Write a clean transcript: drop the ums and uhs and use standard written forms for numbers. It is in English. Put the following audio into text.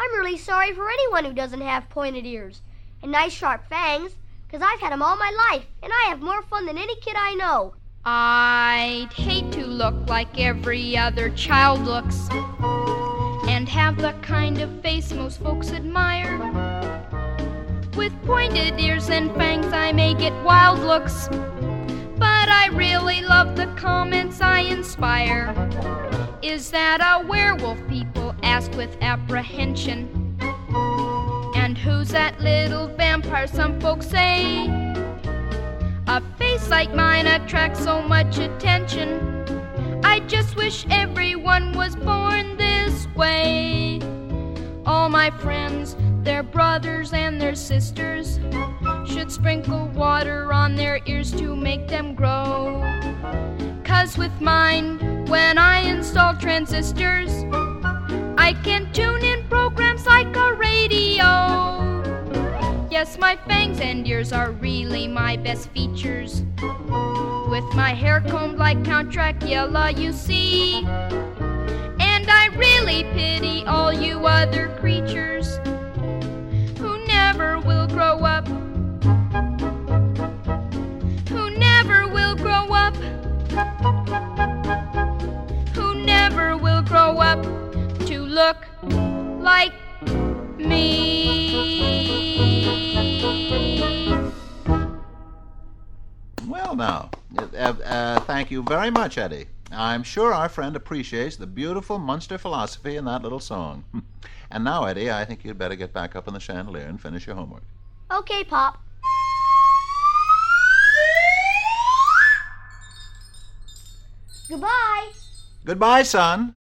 I'm really sorry for anyone who doesn't have pointed ears and nice sharp fangs, 'cause I've had 'em all my life, and I have more fun than any kid I know. I'd hate to look like every other child looks and have the kind of face most folks admire. With pointed ears and fangs I may get wild looks, but I really love the comments I inspire. Is that a werewolf, people ask with apprehension? And who's that little vampire, some folks say? A face like mine attracts so much attention. I just wish everyone was born this way. All my friends, their brothers and their sisters, should sprinkle water on their ears to make them grow. 'Cause with mine, when I install transistors, I can tune in programs like a radio. Yes, my fangs and ears are really my best features. With my hair combed like Count Dracula, you see. And I really pity all you other creatures who never will grow up. Who never will grow up. Who never will grow up to look like me. Well, now, thank you very much, Eddie. I'm sure our friend appreciates the beautiful Munster philosophy in that little song. And now, Eddie, I think you'd better get back up in the chandelier and finish your homework. Okay, Pop. Goodbye. Goodbye, son.